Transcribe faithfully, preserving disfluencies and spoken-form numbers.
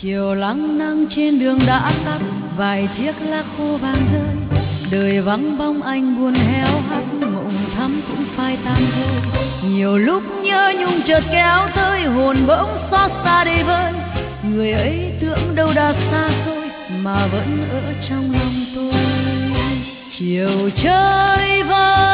chiều lắng nắng trên đường đã tắt, vài chiếc lá khô vàng rơi. Đời vắng bóng anh buồn héo hắt, mộng thắm cũng phai tan thôi. Nhiều lúc nhớ nhung chợt kéo tới, hồn bỗng xót xa đi vơi. Người ấy tưởng đâu đã xa xôi, mà vẫn ở trong lòng tôi. Chiều chơi vơi